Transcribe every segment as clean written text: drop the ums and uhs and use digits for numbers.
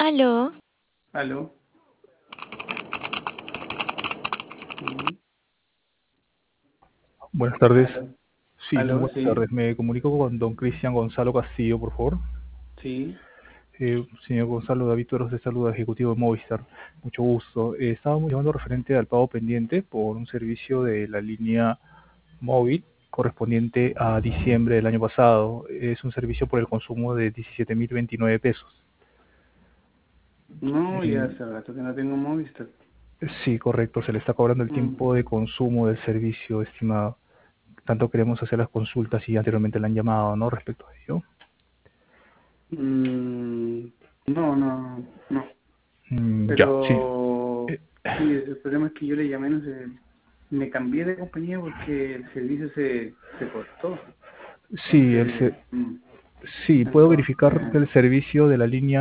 Aló, Aló. Sí. Buenas tardes. Aló. Sí, muy Aló, buenas sí. tardes. Me comunico con don Cristian Gonzalo Castillo, por favor. Sí. Señor Gonzalo, David Toros de Salud, ejecutivo de Movistar. Mucho gusto. Estábamos llamando referente al pago pendiente por un servicio de la línea móvil correspondiente a diciembre del año pasado. Es un servicio por el consumo de 17.029 pesos. No, ya Eh, hace rato que no tengo Movistar. sí, correcto. Se le está cobrando el Mm. tiempo de consumo del servicio, estimado. Tanto queremos hacer las consultas y anteriormente le han llamado, ¿no? Respecto a ello. No, no, no. Ya, sí. Pero Eh, sí, el problema es que yo le llamé, no sé, me cambié de compañía porque el servicio se cortó. Sí, Entonces, sí, puedo verificar que entonces, el servicio de la línea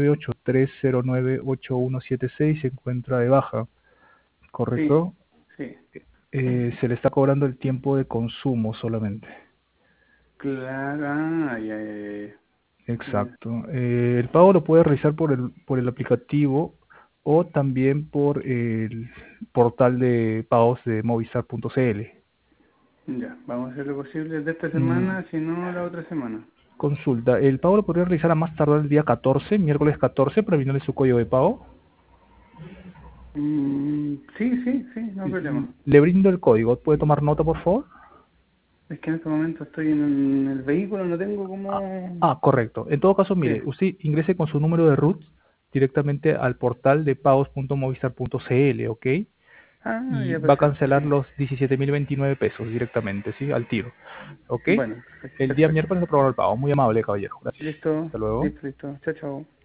983098176 se encuentra de baja, sí, ¿correcto? sí. Se le está cobrando el tiempo de consumo solamente. Claro, ya, ya, ya, ya. Exacto. El pago lo puede realizar por el aplicativo o también por el portal de pagos de movistar.cl. Ya, vamos a hacer lo posible de esta Mm, semana, si no la otra semana. Consulta, el pago lo podría realizar a más tardar el día 14, miércoles 14, para brindarle su código de pago. Sí, sí, sí, no hay problema. Le brindo el código. ¿Puede tomar nota, por favor? Es que en este momento estoy en el vehículo, no tengo como... Correcto. En todo caso, Sí. mire, usted ingrese con su número de root directamente al portal de pagos.movistar.cl, ¿ok? Ah, Y ya, va a perfecto, sí. cancelar los 17.029 pesos directamente, ¿sí? Al tiro, ¿ok? Bueno, perfecto, El día perfecto. miércoles aprobará el pago. Muy amable, caballero. Gracias. Listo, Hasta luego. listo, listo. Chao, chao.